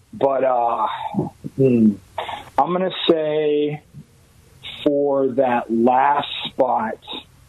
gonna say for that last spot,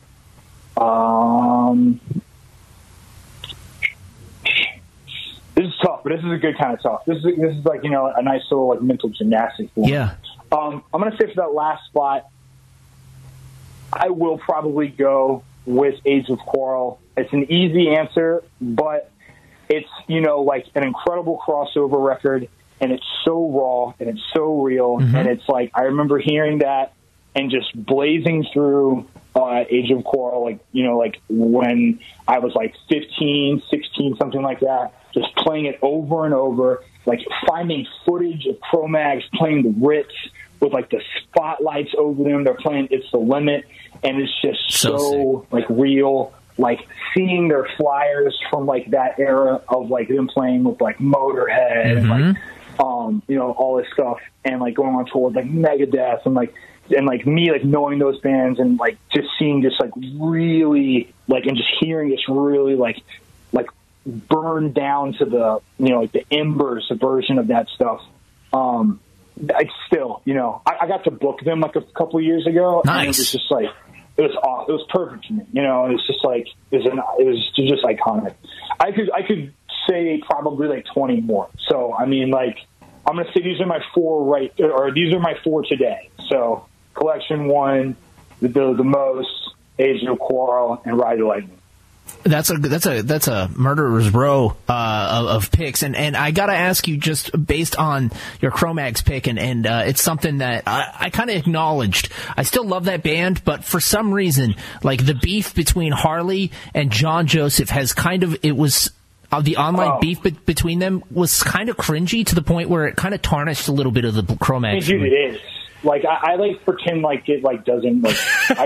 this is tough, but this is a good kind of tough. This is like, a nice little like mental gymnastics one. Yeah. I'm going to say for that last spot, I will probably go with Age of Quarrel. It's an easy answer, but it's, like an incredible crossover record, and it's so raw and it's so real. Mm-hmm. And it's like, I remember hearing that and just blazing through Age of Quarrel, like when I was like 15, 16, something like that, just playing it over and over, like finding footage of Cro-Mags playing the Ritz with like the spotlights over them. They're playing It's the Limit, and it's just so like real. Like seeing their flyers from like that era of like them playing with like Motorhead and like all this stuff, and like going on tour with like Megadeth and me like knowing those bands and like just seeing just like really like and just hearing this really like burn down to the like the embers version of that stuff. I still I got to book them like a couple of years ago. Nice. And it was just like it was awesome. It was perfect for me. It's just like it was just iconic. I could say probably like 20 more. So I mean, like I'm gonna say these are my 4 these are my 4 today. So Collection 1, the Most, Age of Quarrel, and Ride the Lightning. That's a murderer's row of picks, and I gotta ask you, just based on your Cro-Mags pick, and it's something that I kind of acknowledged. I still love that band, but for some reason, like the beef between Harley and John Joseph has the online beef between them was kind of cringy to the point where it kind of tarnished a little bit of the Cro-Mags. Dude, it is. Like I like pretend like it like doesn't like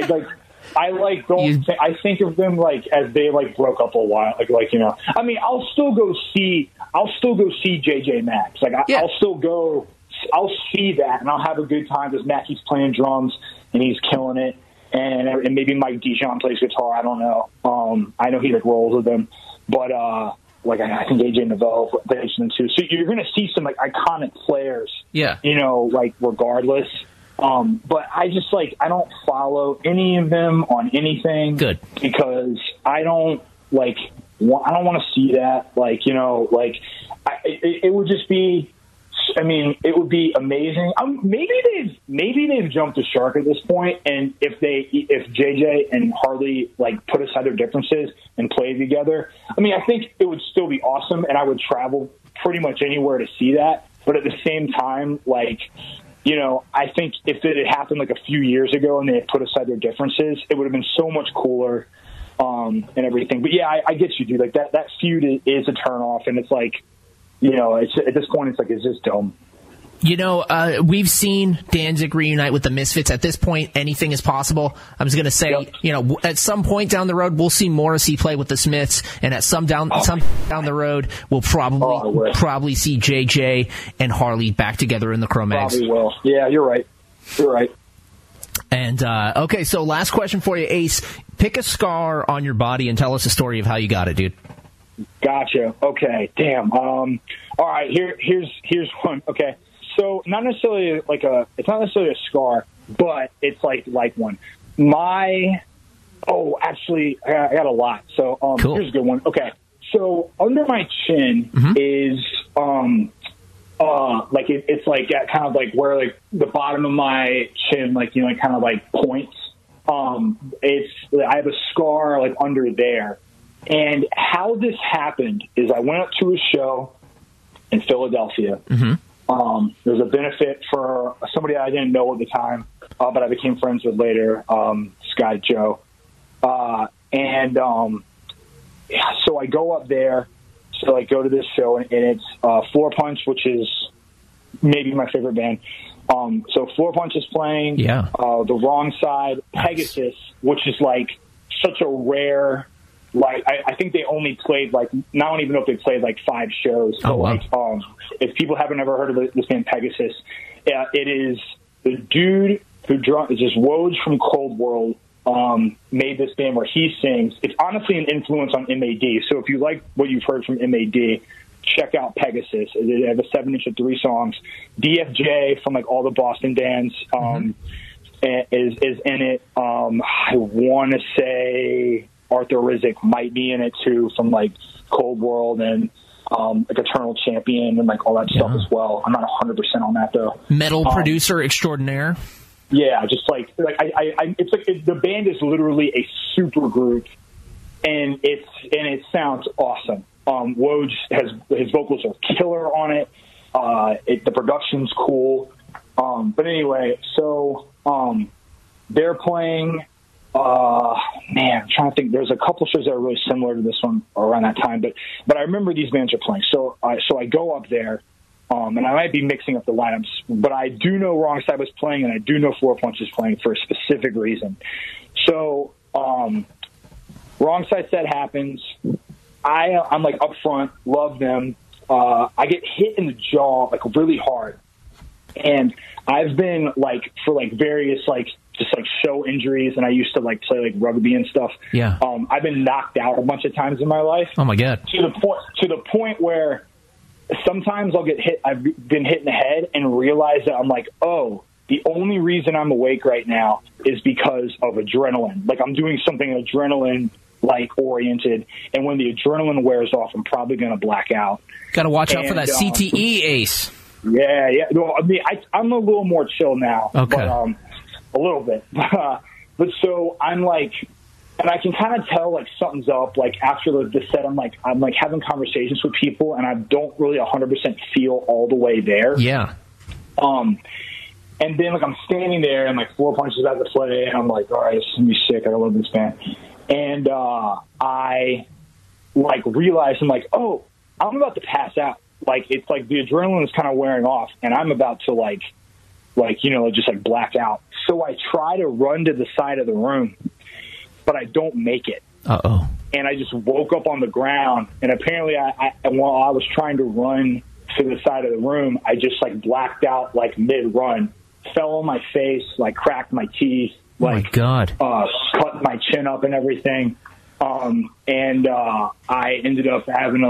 I think of them like as they like broke up a while I mean I'll still go see JJ Max, like I'll see that and I'll have a good time because Mackey's playing drums and he's killing it, and maybe Mike Dijon plays guitar, I don't know. I know he like rolls with them, but I think AJ Novello plays them too, so you're gonna see some like iconic players, like regardless. But I just I don't follow any of them on anything. Good. Because I don't want to see that. It would just be, it would be amazing. Maybe they've jumped the shark at this point, and if JJ and Harley put aside their differences and play together, I think it would still be awesome, and I would travel pretty much anywhere to see that. But at the same time, I think if it had happened a few years ago and they had put aside their differences, it would have been so much cooler and everything. But yeah, I get you, dude. That feud is a turnoff, and it's it's at this point, it's just dumb. We've seen Danzig reunite with the Misfits. At this point, anything is possible. I was going to say, at some point down the road, we'll see Morrissey play with the Smiths, and at some down the road, we'll probably see JJ and Harley back together in the Cro-Mags. Probably will. Yeah, you're right. And okay, so last question for you, Ace. Pick a scar on your body and tell us the story of how you got it, dude. Gotcha. Okay. Damn. All right. Here's one. Okay. So not necessarily it's not necessarily a scar, but it's like one. Actually, I got a lot. So cool. Here's a good one. Okay. So under my chin is it's like kind of like where like the bottom of my chin kind of like points. I have a scar like under there. And how this happened is I went up to a show in Philadelphia. There was a benefit for somebody I didn't know at the time, but I became friends with later, Sky Joe. So I go up there, so I go to this show, and it's Floor Punch, which is maybe my favorite band. So Floor Punch is playing. Yeah. The Wrong Side, Pegasus, which is like such a rare. Like I think they only played I don't even know if they played like 5 shows. So wow. If people haven't ever heard of this band Pegasus, it is the dude who is just Woj from Cold World. Made this band where he sings. It's honestly an influence on MAD. So if you like what you've heard from MAD, check out Pegasus. They have a 7-inch of 3 songs. DFJ from like all the Boston bands is in it. I want to say Arthur Rizek might be in it too, from like Cold World and like Eternal Champion and like all that stuff as well. I'm not 100% on that though. Metal producer extraordinaire. Yeah, just like it's like the band is literally a super group, and it sounds awesome. Woj his vocals are killer on it. The production's cool. But anyway, so they're playing. I'm trying to think. There's a couple shows that are really similar to this one around that time, but I remember these bands are playing. So I go up there, and I might be mixing up the lineups, but I do know Wrong Side was playing, and I do know Floor Punch is playing for a specific reason. So Wrong Side set happens. I'm like up front, love them. I get hit in the jaw like really hard, and I've been like for like various like just like show injuries, and I used to like play like rugby and stuff. Yeah. I've been knocked out a bunch of times in my life. Oh my God. To the point where sometimes I'll get hit. I've been hit in the head and realize that I'm like, oh, the only reason I'm awake right now is because of adrenaline. Like I'm doing something adrenaline like oriented, and when the adrenaline wears off, I'm probably going to black out. Got to watch out for that CTE, Ace. Yeah. No, I mean, I'm a little more chill now. Okay. But, a little bit. But so I'm like, and I can kind of tell like something's up. Like after the set, I'm like having conversations with people, and I don't really 100% feel all the way there. Yeah. And then like I'm standing there, and like Floor Punch is about to play, and I'm like, all right, this is gonna be sick. I love this band. And I like realize I'm like, oh, I'm about to pass out. Like it's like the adrenaline is kind of wearing off, and I'm about to like just like black out. So I try to run to the side of the room, but I don't make it. Uh-oh. And I just woke up on the ground, and apparently while I was trying to run to the side of the room, I just like blacked out like mid-run, fell on my face, like cracked my teeth, like my God. Cut my chin up and everything. And I ended up having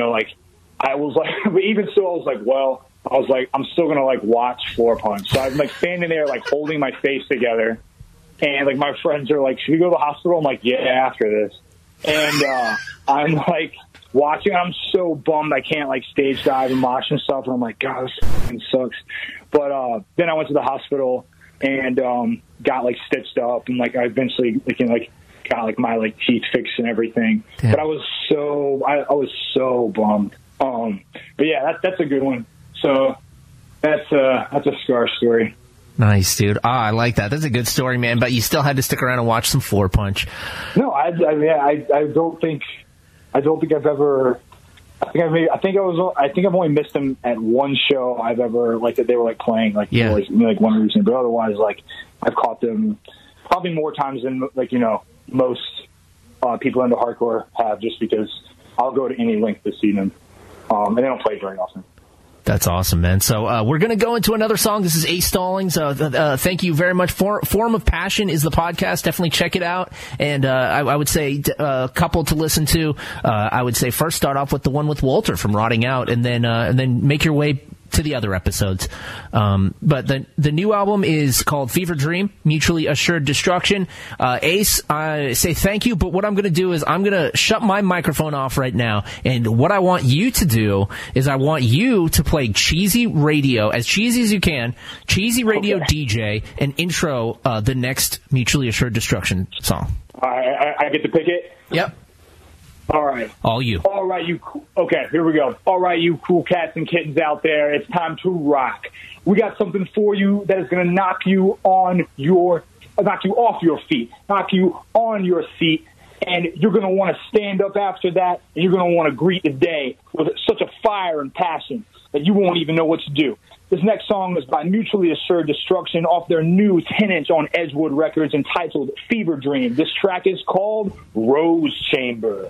I was like, but even so, I was like, well, I'm still going to like watch Floor Punch. So I'm like standing there, like holding my face together. And like my friends are like, should we go to the hospital? I'm like, yeah, after this. And I'm like watching. I'm so bummed I can't like stage dive and mosh and stuff. And I'm like, God, this fucking sucks. But then I went to the hospital and got like stitched up. And like I eventually got like my like teeth fixed and everything. Damn. But I was so bummed. But yeah, that's a good one. So that's a scar story. Nice, dude. I like that. That's a good story, man. But you still had to stick around and watch some Floor Punch. No, I don't think I've ever. I think I've only missed them at one show I've ever like that they were like playing like like one reason, but otherwise like I've caught them probably more times than like most people into hardcore have, just because I'll go to any length to see them, and they don't play very often. That's awesome, man. So we're going to go into another song. This is Ace Stallings. Thank you very much. Form of Passion is the podcast. Definitely check it out. And I would say a couple to listen to. I would say first start off with the one with Walter from Rotting Out, and then make your way to the other episodes. But the new album is called Fever Dream, Mutually Assured Destruction. Ace, I say thank you, but what I'm going to do is I'm going to shut my microphone off right now, and what I want you to do is I want you to play Cheesy Radio, as cheesy as you can, Cheesy Radio DJ, and intro the next Mutually Assured Destruction song. I get to pick it? Yep. All right. All you. All right, you. Okay, here we go. All right, you cool cats and kittens out there. It's time to rock. We got something for you that is going to knock you off your feet, knock you on your seat, and you're going to want to stand up after that, and you're going to want to greet the day with such a fire and passion that you won't even know what to do. This next song is by Mutually Assured Destruction off their new 10-inch on Edgewood Records entitled Fever Dream. This track is called Rose Chamber.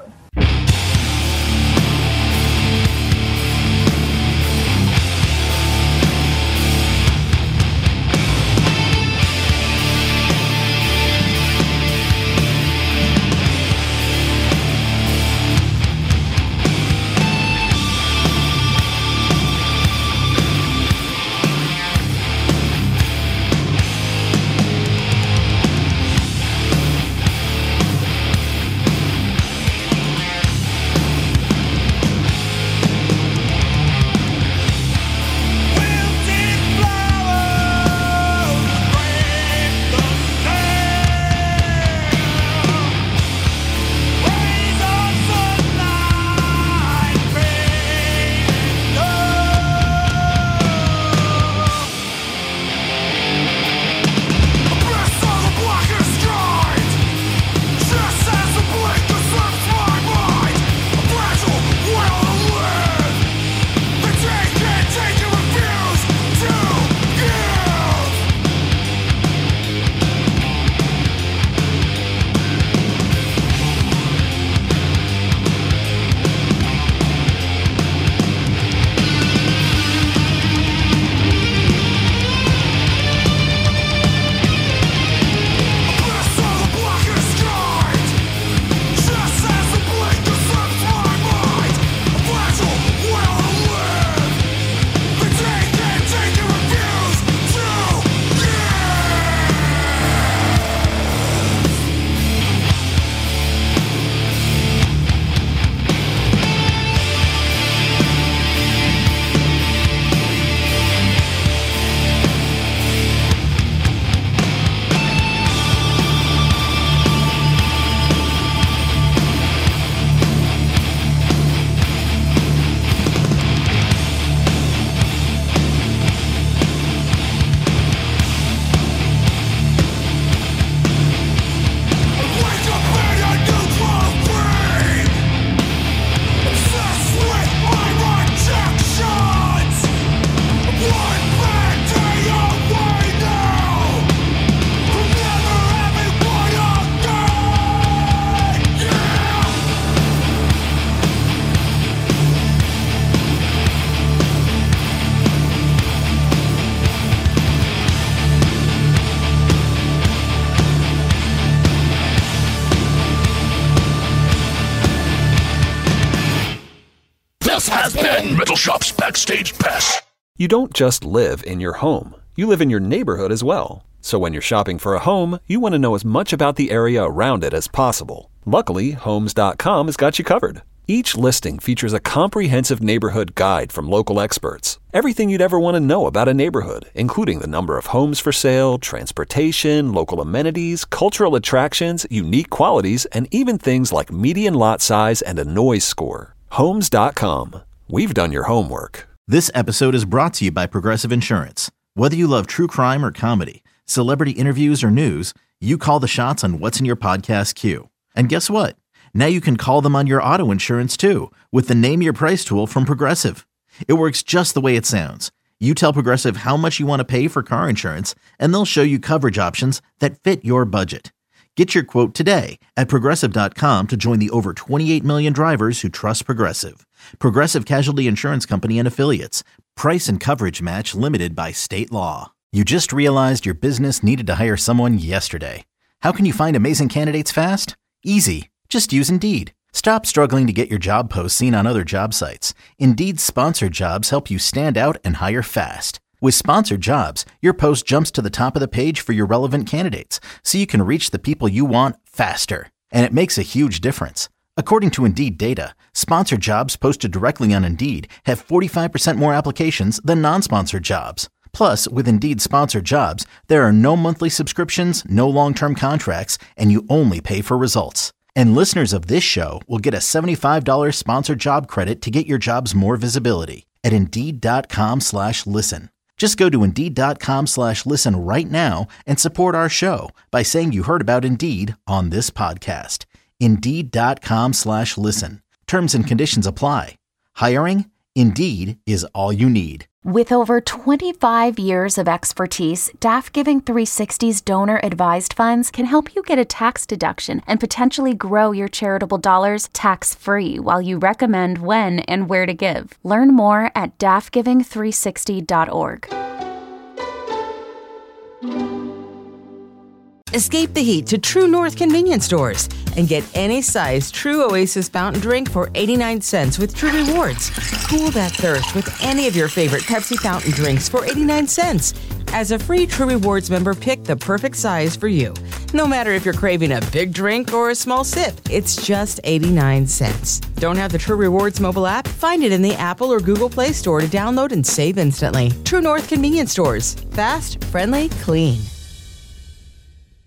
This has been Metal Shop's Backstage Pass. You don't just live in your home. You live in your neighborhood as well. So when you're shopping for a home, you want to know as much about the area around it as possible. Luckily, Homes.com has got you covered. Each listing features a comprehensive neighborhood guide from local experts. Everything you'd ever want to know about a neighborhood, including the number of homes for sale, transportation, local amenities, cultural attractions, unique qualities, and even things like median lot size and a noise score. Homes.com. We've done your homework. This episode is brought to you by Progressive Insurance. Whether you love true crime or comedy, celebrity interviews or news, you call the shots on what's in your podcast queue. And guess what? Now you can call them on your auto insurance too with the Name Your Price tool from Progressive. It works just the way it sounds. You tell Progressive how much you want to pay for car insurance, and they'll show you coverage options that fit your budget. Get your quote today at Progressive.com to join the over 28 million drivers who trust Progressive. Progressive Casualty Insurance Company and Affiliates. Price and coverage match limited by state law. You just realized your business needed to hire someone yesterday. How can you find amazing candidates fast? Easy. Just use Indeed. Stop struggling to get your job posts seen on other job sites. Indeed's sponsored jobs help you stand out and hire fast. With sponsored jobs, your post jumps to the top of the page for your relevant candidates, so you can reach the people you want faster. And it makes a huge difference. According to Indeed data, sponsored jobs posted directly on Indeed have 45% more applications than non-sponsored jobs. Plus, with Indeed sponsored jobs, there are no monthly subscriptions, no long-term contracts, and you only pay for results. And listeners of this show will get a $75 sponsored job credit to get your jobs more visibility at Indeed.com/listen. Just go to Indeed.com/listen right now and support our show by saying you heard about Indeed on this podcast. Indeed.com/listen. Terms and conditions apply. Hiring? Indeed is all you need. With over 25 years of expertise, DAF Giving 360's donor-advised funds can help you get a tax deduction and potentially grow your charitable dollars tax-free while you recommend when and where to give. Learn more at dafgiving360.org. Escape the heat to True North convenience stores and get any size True Oasis fountain drink for 89 cents with True Rewards. Cool that thirst with any of your favorite Pepsi fountain drinks for 89 cents. As a free True Rewards member, pick the perfect size for you. No matter if you're craving a big drink or a small sip, it's just 89 cents. Don't have the True Rewards mobile app? Find it in the Apple or Google Play Store to download and save instantly. True North convenience stores. Fast, friendly, clean.